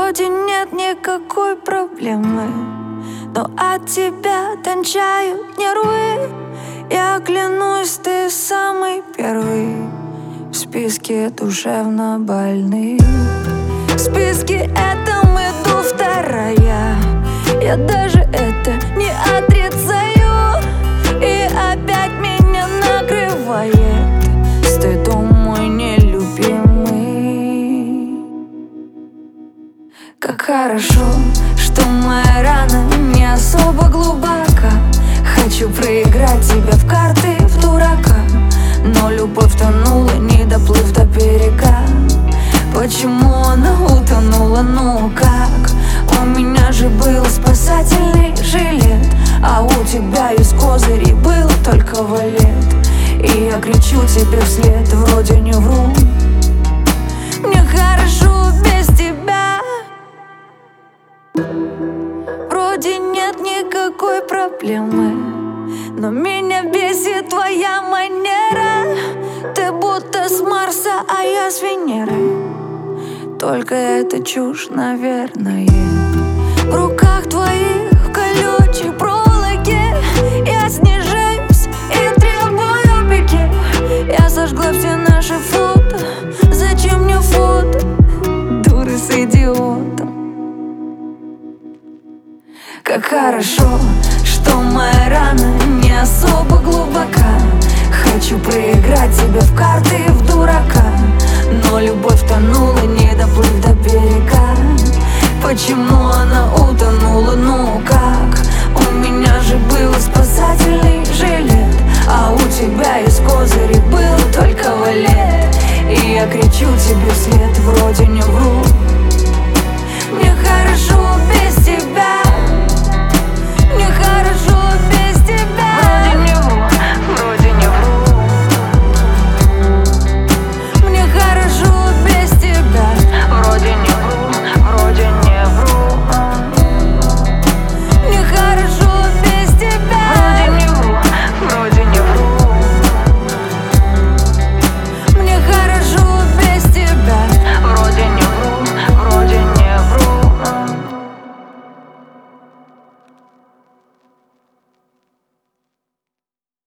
Вроде нет никакой проблемы, но от тебя тончают нервы. Я клянусь, ты самый первый в списке душевно больных. В списке этом иду вторая. Я даже это не отрицаю. И опять меня накрывает стыдом мой нелюбимый. Как хорошо, что моя рана не особо глубока. Хочу проиграть тебя в карты, в дурака, но любовь тонула, не доплыв до берега. Почему она утонула, ну как? У меня же был спасательный жилет, а у тебя из козырей был только валет. И я кричу тебе вслед, вроде не вру. Мне хорошо без тебя. Вроде нет никакой проблемы, но меня бесит твоя манера. Ты будто с Марса, а я с Венеры. Только это чушь, наверное. В руках твоих колючей проволоки я снижаюсь и требую опеки. Я сожгла все наши фото. Зачем мне фото дуры с идиотом? Как хорошо, что моя рана не особо глубока. Хочу проиграть тебя в карты, в дурака, но любовь тонула, не доплыла